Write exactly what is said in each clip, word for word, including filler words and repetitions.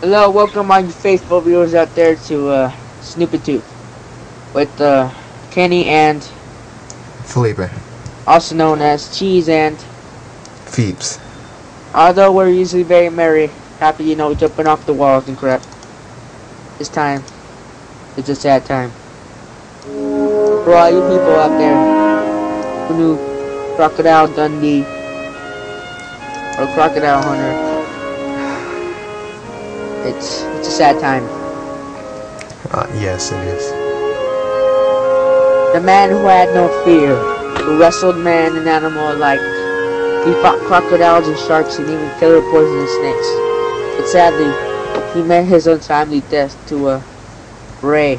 Hello, welcome all you faithful viewers out there to uh, Snoopy Tooth with uh, Kenny and Felipe. also known as Cheese and Phoebes. although we're usually very merry, happy, you know, jumping off the walls and crap. This time, it's a sad time. For all you people out there who knew Crocodile Dundee or Crocodile Hunter, it's it's a sad time. Uh, yes, it is. The man who had no fear, who wrestled man and animal alike. He fought crocodiles and sharks and even killer poisonous snakes. But sadly, he met his untimely death to a Ray.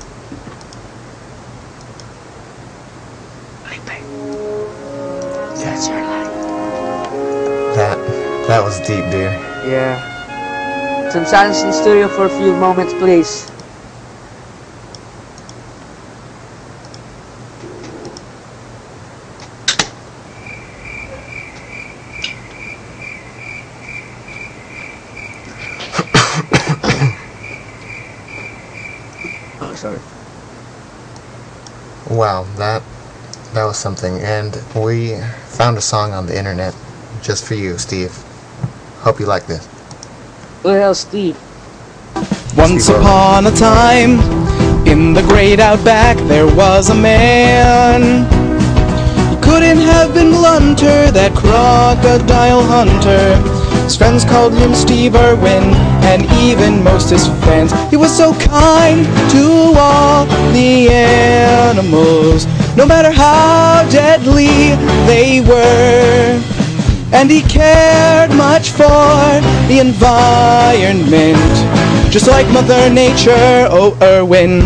That's your life. That that was deep, dude. Yeah. Some silence in the studio for a few moments, please. Oh, sorry. Wow, that that was something. And we found a song on the internet just for you, Steve. Hope you like this. Who the hell's Steve? Once Steve upon a time, in the great outback, there was a man. He couldn't have been blunter, that crocodile hunter. His friends called him Steve Irwin, and even most his fans. He was so kind to all the animals, no matter how deadly they were. And he cared much for the environment, just like Mother Nature, oh Irwin.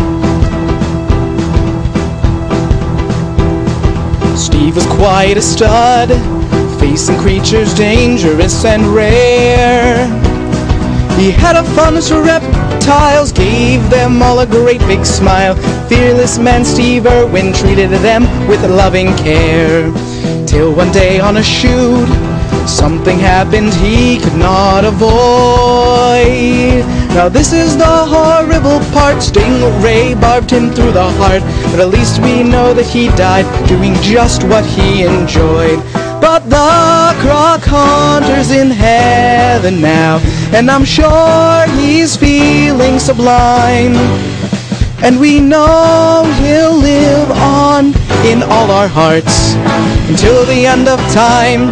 Steve was quite a stud, facing creatures dangerous and rare. He had a fondness for reptiles, gave them all a great big smile. Fearless man Steve Irwin treated them with loving care. Till one day on a shoot, something happened he could not avoid. Now this is the horrible part, stingray barbed him through the heart. But at least we know that he died doing just what he enjoyed. But the croc hunter's in heaven now, and I'm sure he's feeling sublime. And we know he'll live on in all our hearts until the end of time.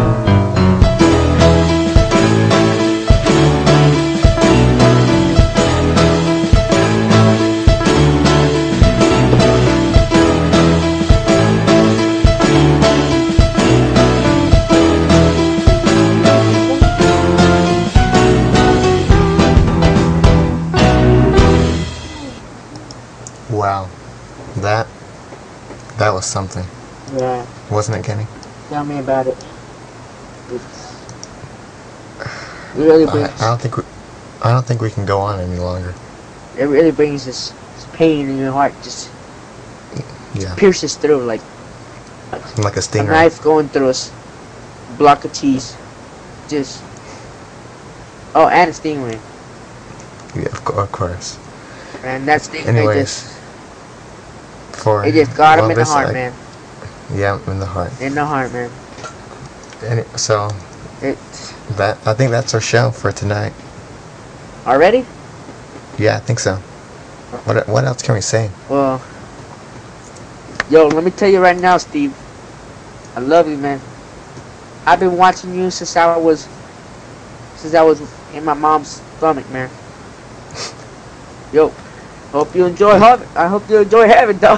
Wow. That that was something. Yeah, Wasn't it, Kenny? tell me about it. It's, it really I, brings, I don't think we I don't think we can go on any longer. it really brings this, this pain in your heart, just Yeah. pierces through like Like a a stinger. knife going through a s- block of cheese. Just oh, and a stingray, Yeah, of, co- of course. and that stingray Anyways, just For it just got him well, in the this, heart, I- man. Yeah, in the heart. In the heart, man. Any, so It that I think that's our show for tonight. already? Yeah, I think so. What what else can we say? Well, yo, let me tell you right now, Steve. I love you, man. I've been watching you since I was since I was in my mom's stomach, man. Yo, hope you enjoy heaven. I hope you enjoy heaven, dog.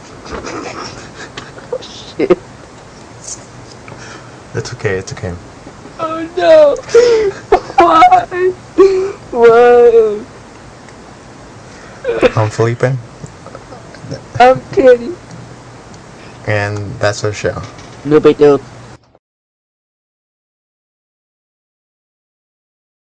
Oh shit. It's okay. It's okay. Oh no. Why? Why? I'm Felipe, I'm kidding. and that's our show. No big deal.